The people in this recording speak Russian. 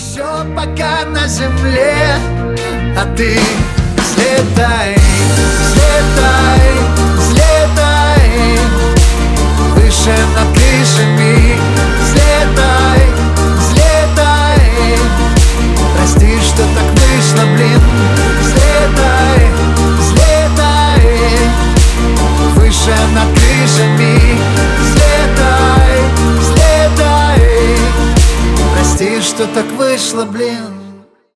Еще пока на земле, а ты взлетай, взлетай, взлетай выше над крышами. Взлетай, взлетай, прости, что так вышло, блин. Взлетай, взлетай выше над крышами. Взлетай, взлетай, прости, что так вышло, блин.